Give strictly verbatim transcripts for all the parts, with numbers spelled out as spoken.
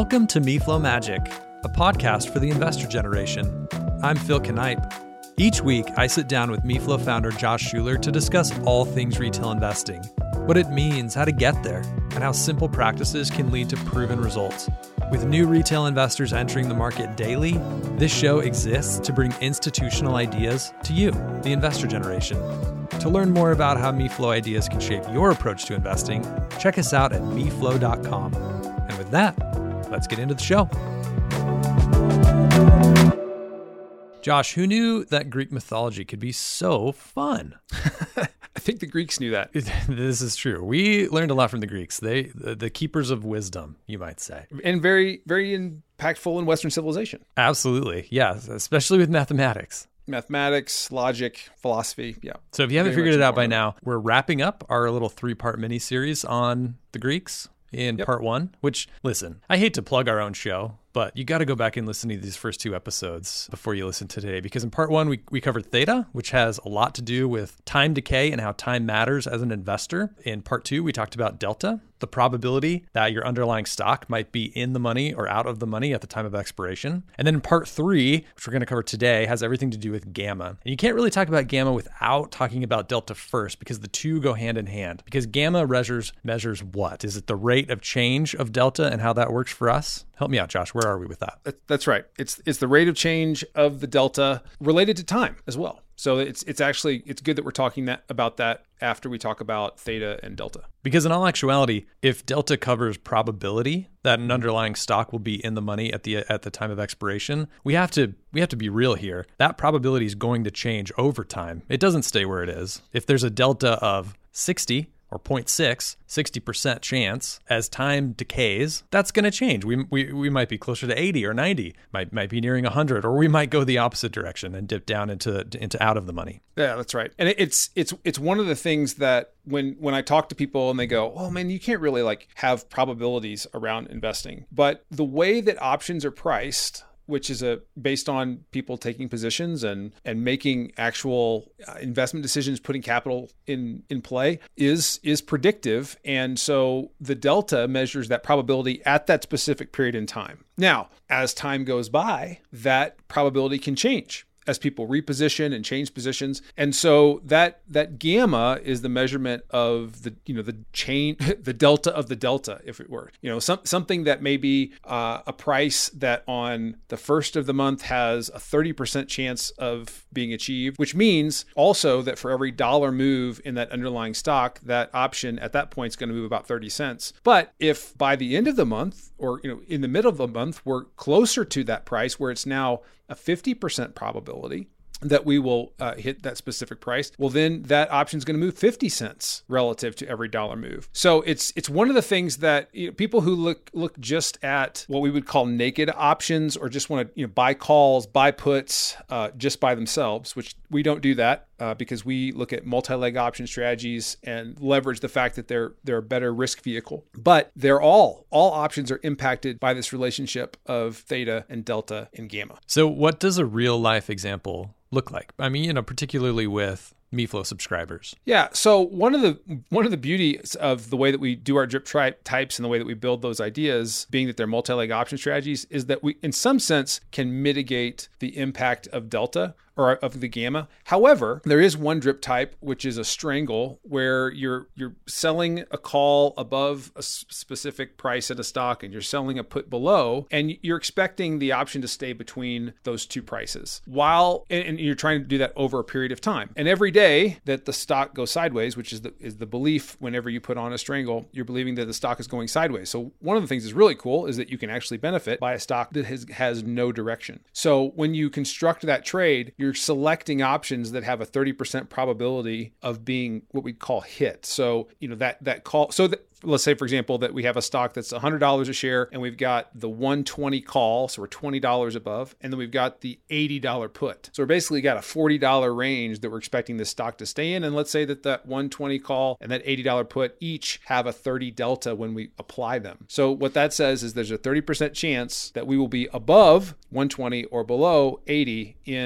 Welcome to MeFlow Magic, a podcast for the investor generation. I'm Phil Knipe. Each week, I sit down with MeFlow founder Josh Schuler to discuss all things retail investing, what it means, how to get there, and how simple practices can lead to proven results. With new retail investors entering the market daily, this show exists to bring institutional ideas to you, the investor generation. To learn more about how MeFlow ideas can shape your approach to investing, check us out at me flow dot com. And with that, let's get into the show. Josh, who knew that Greek mythology could be so fun? I think the Greeks knew that. This is true. We learned a lot from the Greeks. They, the, the keepers of wisdom, you might say. And very, very impactful in Western civilization. Absolutely. Yes, especially with mathematics. Mathematics, logic, philosophy. Yeah. So if you haven't figured it out by now, we're wrapping up our little three-part mini-series on the Greeks in yep. part one, which, listen, I hate to plug our own show, but you got to go back and listen to these first two episodes before you listen to today, because in part one, we, we covered theta, which has a lot to do with time decay and how time matters as an investor. In part two, we talked about delta, the probability that your underlying stock might be in the money or out of the money at the time of expiration. And then in part three, which we're going to cover today, has everything to do with gamma. And you can't really talk about gamma without talking about delta first, because the two go hand in hand. Because gamma measures measures what? Is it the rate of change of delta and how that works for us? Help me out, Josh. Where are we with that? That's right. It's it's the rate of change of the delta related to time as well. So it's it's actually, it's good that we're talking that about that after we talk about theta and delta. Because in all actuality, if delta covers probability that an underlying stock will be in the money at the at the time of expiration, we have to we have to be real here. That probability is going to change over time. It doesn't stay where it is. If there's a delta of sixty or zero point six, sixty percent chance, as time decays, that's going to change. We, we we might be closer to eighty or ninety, might might be nearing one hundred, or we might go the opposite direction and dip down into into out of the money. Yeah, that's right. And it's it's it's one of the things that when when I talk to people and they go, "Oh man, you can't really like have probabilities around investing." But the way that options are priced, which is a based on people taking positions and and making actual uh, investment decisions, putting capital in in play, is is predictive. And so the delta measures that probability at that specific period in time. Now, as time goes by, that probability can change as people reposition and change positions. And so that that gamma is the measurement of the, you know, the chain, the delta of the delta, if it were, you know, some, something that may be uh, a price that on the first of the month has a thirty percent chance of being achieved, which means also that for every dollar move in that underlying stock, that option at that point is going to move about thirty cents. But if by the end of the month, or, you know, in the middle of the month, we're closer to that price where it's now a fifty percent probability that we will uh, hit that specific price, well, then that option is going to move fifty cents relative to every dollar move. So it's it's one of the things that, you know, people who look look just at what we would call naked options, or just want to, you know, buy calls, buy puts uh, just by themselves, which we don't do that uh, because we look at multi-leg option strategies and leverage the fact that they're they're a better risk vehicle. But they're all all options are impacted by this relationship of theta and delta and gamma. So what does a real life example look like? I mean, you know, particularly with MeFlow subscribers. Yeah. So one of the one of the beauties of the way that we do our drip tri- types and the way that we build those ideas, being that they're multi-leg option strategies, is that we, in some sense, can mitigate the impact of delta or of the gamma. However, there is one drip type, which is a strangle, where you're you're selling a call above a specific price at a stock and you're selling a put below, and you're expecting the option to stay between those two prices while and, and you're trying to do that over a period of time. And every day that the stock goes sideways, which is the is the belief whenever you put on a strangle, you're believing that the stock is going sideways. So one of the things that's really cool is that you can actually benefit by a stock that has has no direction. So when you construct that trade, you're selecting options that have a thirty percent probability of being what we call hit. So, you know, that that call, so that, let's say, for example, that we have a stock that's one hundred dollars a share and we've got the one twenty call, so we're twenty dollars above, and then we've got the eighty dollars put. So we're basically got a forty dollars range that we're expecting this stock to stay in. And let's say that that one twenty call and that eighty dollars put each have a thirty delta when we apply them. So what that says is there's a thirty percent chance that we will be above one twenty or below eighty in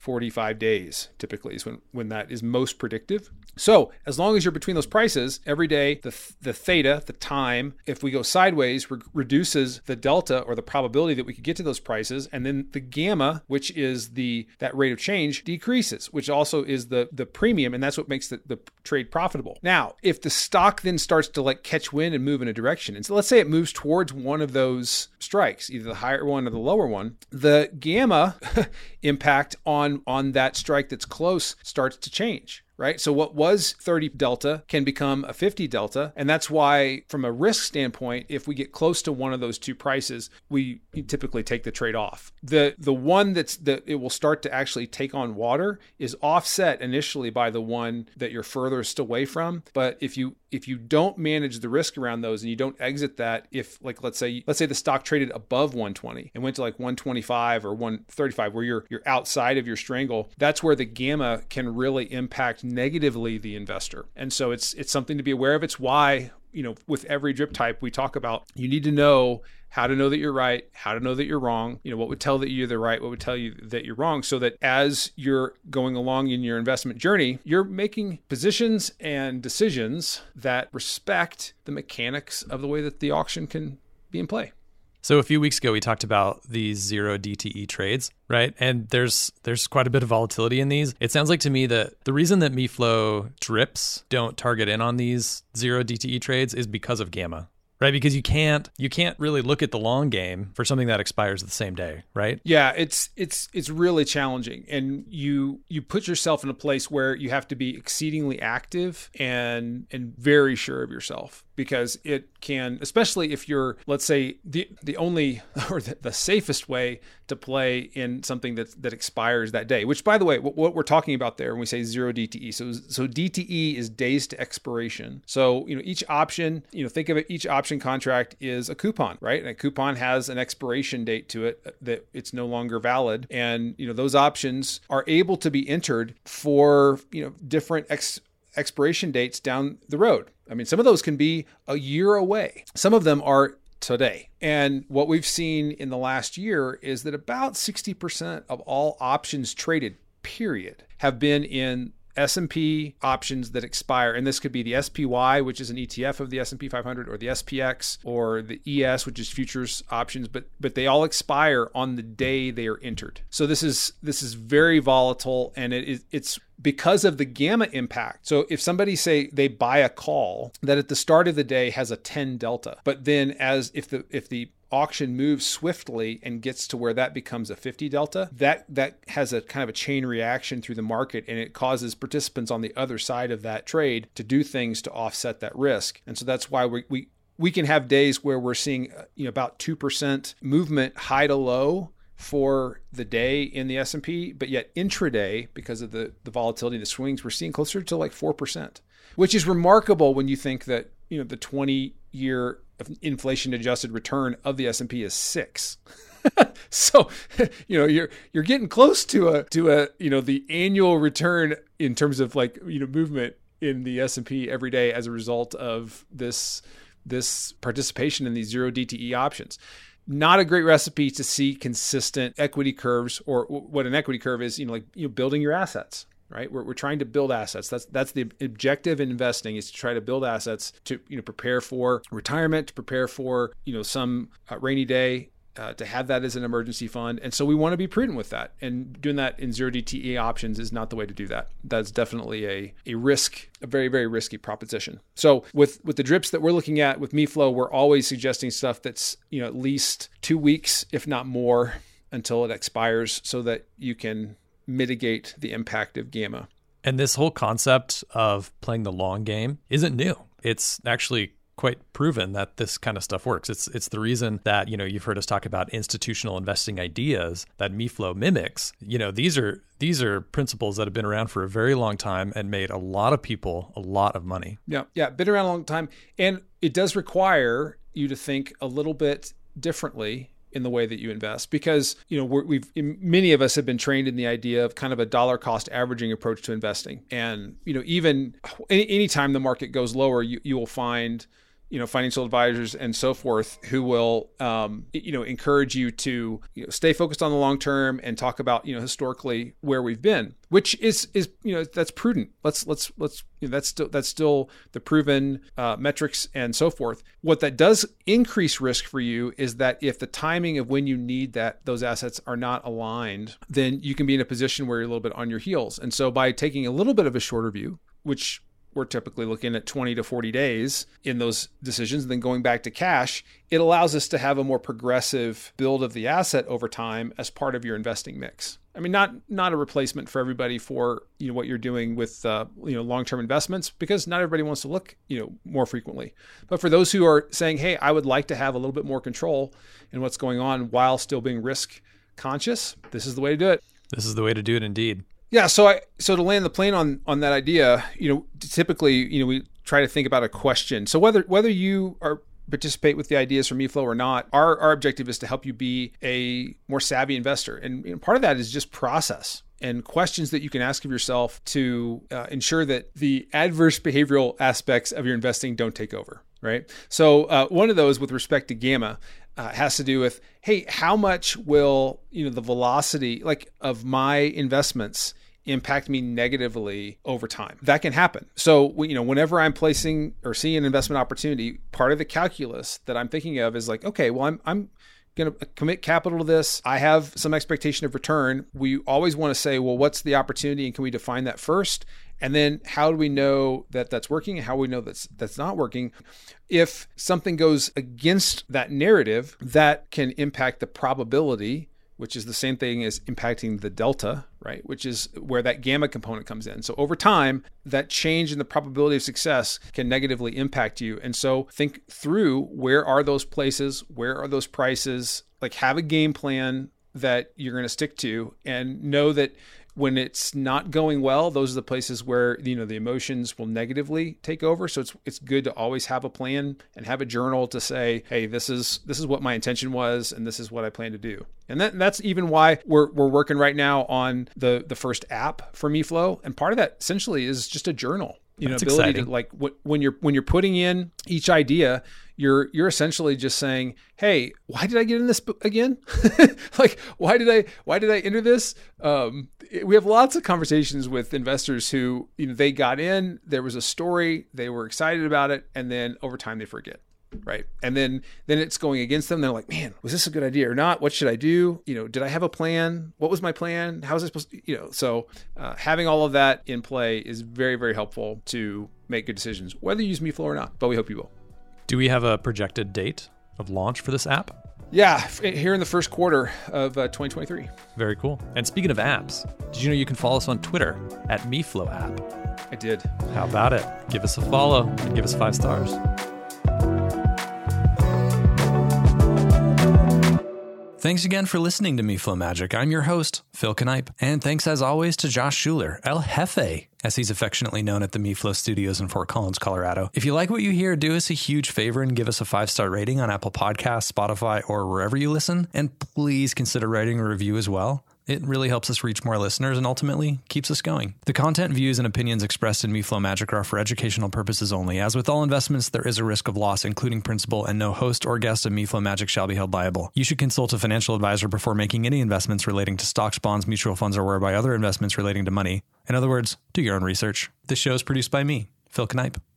forty-five days typically is when, when that is most predictive. So as long as you're between those prices every day, the the theta, the time, if we go sideways, re- reduces the delta or the probability that we could get to those prices. And then the gamma, which is the that rate of change, decreases, which also is the, the premium. And that's what makes the, the trade profitable. Now, if the stock then starts to like catch wind and move in a direction, and so let's say it moves towards one of those strikes, either the higher one or the lower one, the gamma impact on, on that strike that's close starts to change. Right? So what was thirty delta can become a fifty delta. And that's why from a risk standpoint, if we get close to one of those two prices, we typically take the trade off. The the one that's that it will start to actually take on water is offset initially by the one that you're furthest away from. But if you if you don't manage the risk around those and you don't exit that, if like let's say let's say the stock traded above one twenty and went to like one twenty-five or one thirty-five where you're you're outside of your strangle, that's where the gamma can really impact negatively the investor. And so it's it's something to be aware of. It's why, you know, with every drip type we talk about, you need to know how to know that you're right, how to know that you're wrong, you know, what would tell that you're the right, what would tell you that you're wrong, so that as you're going along in your investment journey, you're making positions and decisions that respect the mechanics of the way that the auction can be in play. So a few weeks ago, we talked about these zero D T E trades, right? And there's there's quite a bit of volatility in these. It sounds like to me that the reason that MeFlow drips don't target in on these zero D T E trades is because of gamma, right? Because you can't you can't really look at the long game for something that expires the same day, right? Yeah, it's it's it's really challenging, and you you put yourself in a place where you have to be exceedingly active and and very sure of yourself. Because it can, especially if you're, let's say, the the only or the, the safest way to play in something that that expires that day. Which, by the way, what, what we're talking about there when we say zero D T E. So so D T E is days to expiration. So you know each option, you know think of it, each option contract is a coupon, right? And a coupon has an expiration date to it that it's no longer valid. And you know those options are able to be entered for you know different ex. expiration dates down the road. I mean, some of those can be a year away. Some of them are today. And what we've seen in the last year is that about sixty percent of all options traded, period, have been in S and P options that expire. And this could be the S P Y, which is an E T F of the S and P five hundred, or the S P X, or the E S, which is futures options, but but they all expire on the day they are entered. So this is this is very volatile, and it is it's because of the gamma impact. So if somebody say they buy a call that at the start of the day has a ten delta, but then as if the if the auction moves swiftly and gets to where that becomes a fifty delta, that that has a kind of a chain reaction through the market, and it causes participants on the other side of that trade to do things to offset that risk. And so that's why we we we can have days where we're seeing you know about two percent movement high to low for the day in the S and P, but yet intraday, because of the, the volatility of the swings, we're seeing closer to like four percent, which is remarkable when you think that, you know, the twenty-year inflation-adjusted return of the S and P is six. So, you know, you're you're getting close to a to a you know the annual return in terms of like you know movement in the S and P every day as a result of this this participation in these zero D T E options. Not a great recipe to see consistent equity curves, or what an equity curve is, you know, like you know, building your assets, right? We're, we're trying to build assets. That's that's the objective in investing, is to try to build assets to you know prepare for retirement, to prepare for you know some uh, rainy day, uh, to have that as an emergency fund. And so we want to be prudent with that. And doing that in zero D T E options is not the way to do that. That's definitely a a risk, a very, very risky proposition. So with, with the drips that we're looking at with MeFlow, we're always suggesting stuff that's, you know, at least two weeks, if not more, until it expires, so that you can mitigate the impact of gamma. And this whole concept of playing the long game isn't new. It's actually quite proven that this kind of stuff works. It's it's the reason that, you know, you've heard us talk about institutional investing ideas that MeFlow mimics. You know, these are these are principles that have been around for a very long time and made a lot of people a lot of money. Yeah, yeah, been around a long time. And it does require you to think a little bit differently in the way that you invest, because, you know, we're, we've, many of us have been trained in the idea of kind of a dollar cost averaging approach to investing. And, you know, even any, anytime the market goes lower, you, you will find you know, financial advisors and so forth who will, um, you know, encourage you to you know, stay focused on the long term and talk about, you know, historically where we've been, which is, is, you know, that's prudent. Let's, let's, let's, you know, that's still, that's still the proven uh, metrics and so forth. What that does increase risk for you is that if the timing of when you need that, those assets are not aligned, then you can be in a position where you're a little bit on your heels. And so by taking a little bit of a shorter view, which we're typically looking at twenty to forty days in those decisions, and then going back to cash, it allows us to have a more progressive build of the asset over time as part of your investing mix. I mean, not not a replacement for everybody for you know what you're doing with uh, you know long-term investments, because not everybody wants to look you know more frequently. But for those who are saying, hey, I would like to have a little bit more control in what's going on while still being risk conscious, this is the way to do it. This is the way to do it, indeed. Yeah, so I so to land the plane on on that idea, you know, typically, you know, we try to think about a question. So whether whether you are participate with the ideas from eFlow or not, our our objective is to help you be a more savvy investor, and, and part of that is just process and questions that you can ask of yourself to uh, ensure that the adverse behavioral aspects of your investing don't take over. Right. So uh, one of those with respect to gamma uh, has to do with, hey, how much will, you know, the velocity like of my investments impact me negatively over time? That can happen. So, you know, whenever I'm placing or seeing an investment opportunity, part of the calculus that I'm thinking of is like, okay, well, I'm, I'm going to commit capital to this. I have some expectation of return. We always want to say, well, what's the opportunity, and can we define that first? And then how do we know that that's working, and how do we know that's that's not working? If something goes against that narrative, that can impact the probability, which is the same thing as impacting the delta, right? Which is where that gamma component comes in. So over time, that change in the probability of success can negatively impact you. And so think through, where are those places? Where are those prices? Like, have a game plan that you're going to stick to, and know that when it's not going well, those are the places where, you know, the emotions will negatively take over. So it's it's good to always have a plan and have a journal to say, hey, this is this is what my intention was, and this is what I plan to do. And that, that's even why we're we're working right now on the the first app for eFlow. And part of that essentially is just a journal. You know, That's ability exciting. to like w- when you're when you're putting in each idea, you're you're essentially just saying, hey, why did I get in this book again? Like, why did I why did I enter this? Um, it- we have lots of conversations with investors who, you know, they got in, there was a story, they were excited about it, and then over time they forget. Right. And then then it's going against them. They're like, man, was this a good idea or not? What should I do? You know, did I have a plan? What was my plan? How was I supposed to, you know, so uh, having all of that in play is very, very helpful to make good decisions, whether you use eFlow or not, but we hope you will. Do we have a projected date of launch for this app? Yeah, f- here in the first quarter of uh, twenty twenty-three. Very cool. And speaking of apps, did you know you can follow us on Twitter at eFlow app? I did. How about it? Give us a follow and give us five stars. Thanks again for listening to eFlow Magic. I'm your host, Phil Knipe. And thanks as always to Josh Schuler, El Jefe, as he's affectionately known at the eFlow studios in Fort Collins, Colorado. If you like what you hear, do us a huge favor and give us a five-star rating on Apple Podcasts, Spotify, or wherever you listen. And please consider writing a review as well. It really helps us reach more listeners and ultimately keeps us going. The content, views, and opinions expressed in eFlow Magic are for educational purposes only. As with all investments, there is a risk of loss, including principal, and no host or guest of eFlow Magic shall be held liable. You should consult a financial advisor before making any investments relating to stocks, bonds, mutual funds, or whereby other investments relating to money. In other words, do your own research. This show is produced by me, Phil Knipe.